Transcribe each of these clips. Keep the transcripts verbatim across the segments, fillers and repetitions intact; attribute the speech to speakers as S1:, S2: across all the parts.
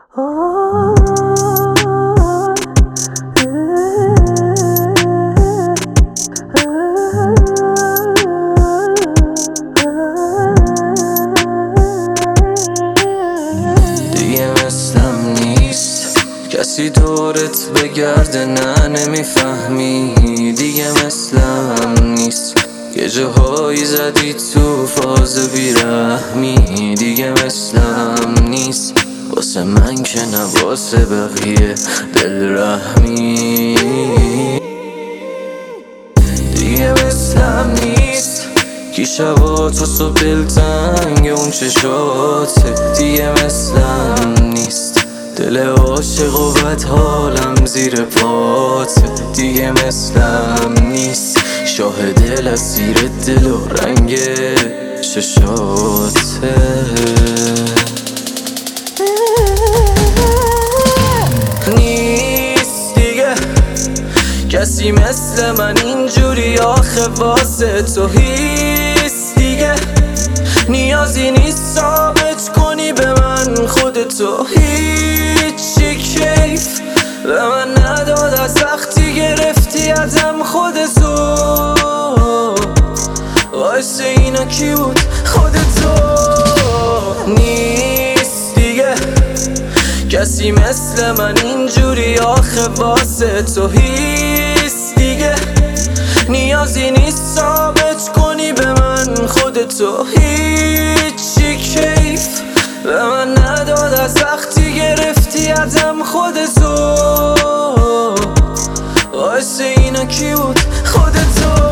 S1: دیگه مثلم نیست کسی دورت بگرده، نه نمیفهمی. دیگه مثلم نیست یه جاهایی زدی تو فاز بیرحمی. دیگه مثلم نیست واسه من که نه واسه بقیه دل رحمی. دیگه مثلم نیست کی شبا تو صبح دلتنگ اون چشاته. دیگه مثلم نیست دل عاشق و بد حالم زیر پاته. دیگه مثلم نیست شاه دل اسیر دل و رنگ چشاته. نیست دیگه کسی مثل من اینجوری آخه واسه تو هیست. دیگه نیازی نیست ثابت کنی به من خودتو. هیچی کیف به من نداد از وقتی گرفتی ازم خودتو. واسه اینا کی بود خودتو. نیست دیگه کسی مثل من اینجوری آخه واسه تو هیست. دیگه نیازی نیست ثابت کنی به من خودتو. هیچی کیف به من نداد از وقتی گرفتی ازم خودتو. واسه اینا کی بود خودتو.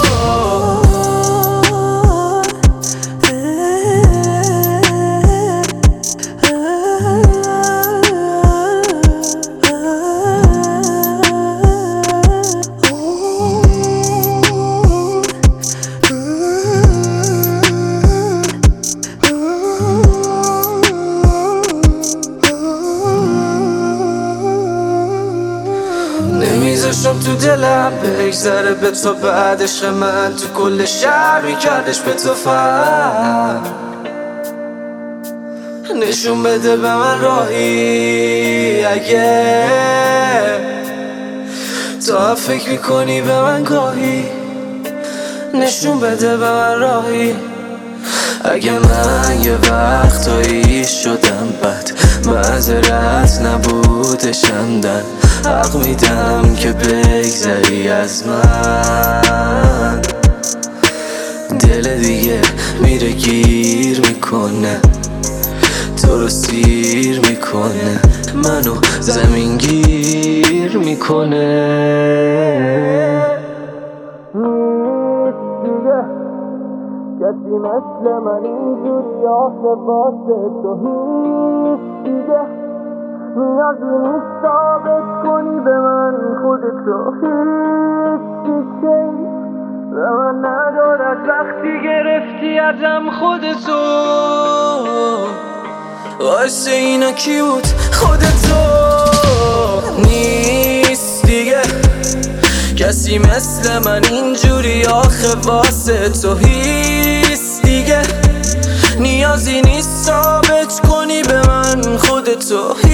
S1: نمیذاشم تو دلم بگذره به تو بعد عشق من تو کل شهر میکردش به تو فهم. نشون بده به من راهی اگه تو هم فکر میکنی به من گاهی. نشون بده به من راهی اگه من یه وقتایی شدم بد. معذرت نبوده شندن حق میدم که بگذری از من. دل دیگه میره گیر میکنه تو رو سیر میکنه منو زمین گیر میکنه. کسی مثل من اینجوری آخه واسه تو هیست. دیگه نیازی نیست ثابت کنی به من خودتو. هیچی کیف به من نداد از وقتی گرفتی ازم خودتو. واسه اینا کی بود خودتو. نیست دیگه کسی مثل من اینجوری آخه واسه تو هیست. دیگه نیازی نیست ثابت کنی به من خودتو.